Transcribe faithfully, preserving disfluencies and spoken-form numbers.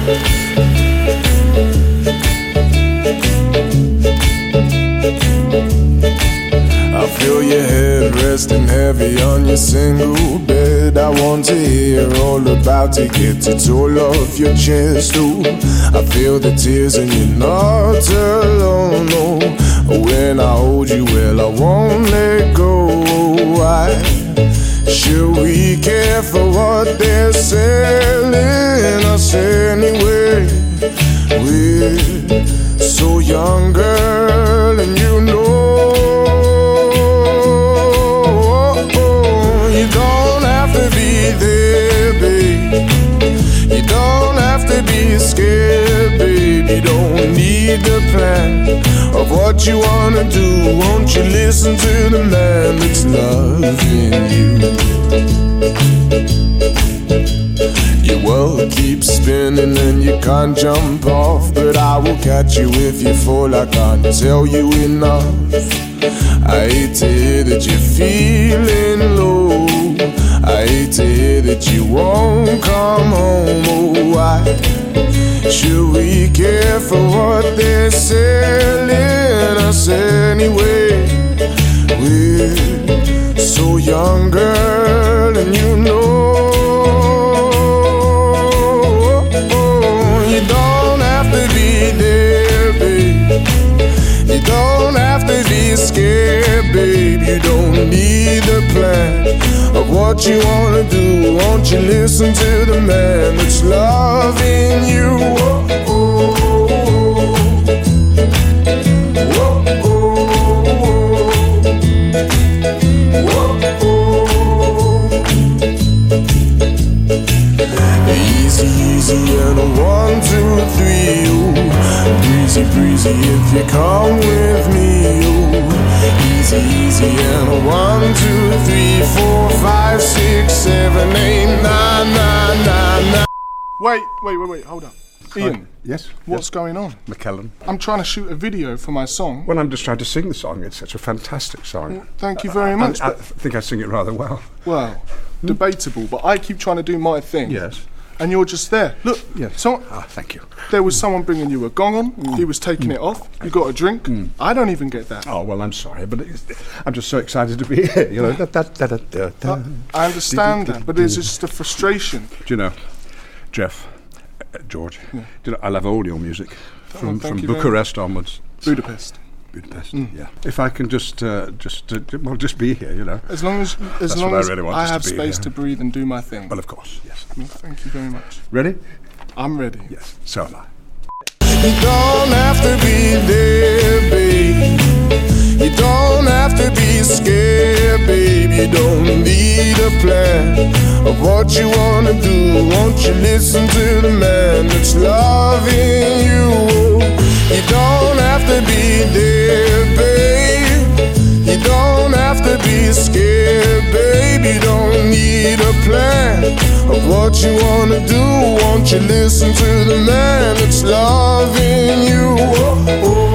I feel your head resting heavy on your single bed. I want to hear all about it, get it all off your chest. Ooh, I feel the tears and you're not alone. No, when I hold you, well, I won't let go. Why should we care for what they're selling us anyway? We're so young, girl, and you know. You don't have to be there, babe. You don't have to be scared, babe. You don't need the plan of what you wanna do. Won't you listen to the man that's loving you? Your world keeps spinning and you can't jump off, but I will catch you if you fall. I can't tell you enough. I hate to hear that you're feeling low. I hate to hear that you won't come home. Oh, why should we care for what they're selling us anyway? We're so young, girl, and you know. You don't have to be there, babe. You don't have to be scared, babe. You don't need a plan of what you wanna do. Won't you listen to the man that's loving you? Whoa, oh, whoa, oh, whoa, oh. Easy, easy, and a one, two, three, ooh. Breezy, breezy, if you come with me, ooh. Easy, easy, and a one, two, three, four, five, six, seven, eight, nine, nine, nine, nine. Wait, wait, wait, wait, hold up. Ian. Uh, yes? What's yes. going on? McKellen. I'm trying to shoot a video for my song. Well, I'm just trying to sing the song. It's such a fantastic song. Well, thank you very much. I, I think I sing it rather well. Well, hmm? debatable, but I keep trying to do my thing. Yes. And you're just there. Look, yes. So, ah, thank you. There was someone bringing you a gong on. Mm. He was taking mm. it off. You got a drink. Mm. I don't even get that. Oh, well, I'm sorry, but it's, I'm just so excited to be here. You know, da, da, da, da, da, da. Uh, I understand that, but it's just a frustration. Do you know, Jeff, uh, George, yeah. do you know, I love all your music from, oh, from Bucharest onwards. Budapest. Budapest, mm. yeah. If I can just, uh, just, uh, well, just be here, you know. As long as, as That's long what as I, really want I have to be space here. to breathe and do my thing. Well, of course, yes. Well, thank you very much. Ready? I'm ready. Yes, so am I. You don't have to be there, babe. You don't have to be scared, babe. You don't need a plan of what you wanna do. Won't you listen to the man that's loving you? You don't have to be there, babe. You don't have to be scared, babe. You don't need a plan of what you wanna do. Won't you listen to the man that's loving you? Oh, oh.